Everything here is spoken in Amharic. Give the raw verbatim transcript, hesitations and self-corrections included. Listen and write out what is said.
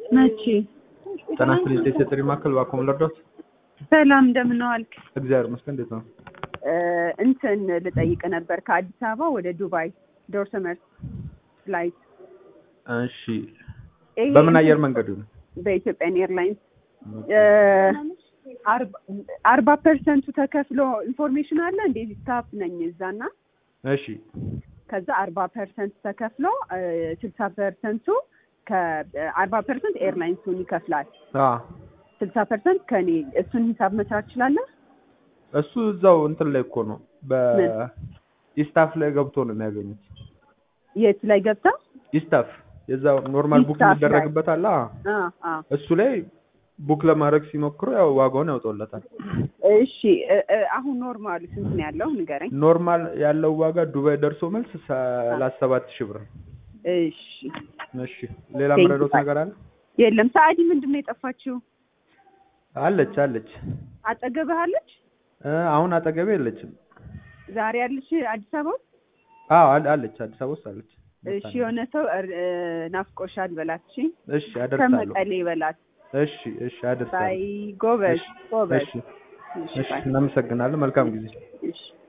መቼ ጤና ይስጥልኝ የጥሪ ማዕከል ባኮም ለርዶት ሰላም እንደምን ዋልክ? እግዚአብሔር ይመስገን። እንዴት ነው? እንትን ልጠይቅ ነበር ከአዲስ አበባ ወደ ዱባይ ዶርሰ መልስ ፍላይት። እሺ በምን አየር መንገድ ነው? በኢትዮጵያን ኤርላይንስ አርባ ፐርሰንቱ ተከፍሎ ኢንፎርሜሽን አለ እንዴ? ስታፍ ነኝ እዛና እሺ ከዛ አርባ ፐርሰንት ተከፍሎ ስልሳ ፐርሰንቱ ከአርባ ፐርሰንት ኤርላይንሱን ይከፍላል። አዎ ስልሳ ፐርሰንት ከኔ እሱን ሂሳብ መስራት ትችላለህ? እሱ እዛው እንትን ላይ እኮ ነው በኢስታፍ ላይ ገብቶ ነው የሚያገኙት። የት ላይ ገብታ? ኢስታፍ የዛው ኖርማል ቡክ የሚደረግበት አለ። አዎ አዎ እሱ ላይ ቡክ ለማድረግ ሲሞክሩ ያው ዋጋውን ያወጣውለታል። እሺ አሁን ኖርማል ስንት ነው ያለው ንገረኝ። ኖርማል ያለው ዋጋ ዱባይ ደርሶ መልስ ሰላሳ ሰባት ሺህ ብር። እሺ እሺ ሌላ መረዳት ነገር አለ? የለም። ሰዓዲ ምንድነው የጠፋችው? አለች አለች አጠገብህ አለች? አሁን አጠገቤ የለችም። ዛሬ አለች አዲስ አበባ? አዎ አለች አዲስ አበባ ውስጥ አለች። እሺ የሆነ ሰው ናፍቆሻል በላት። እሺ እሺ አደርሳለሁ። ከመቀሌ በላት። እሺ እሺ አደርሳለሁ። ባይ ጎበዝ ጎበዝ። እሺ እሺ እናመሰግናለን። መልካም ጊዜ። እሺ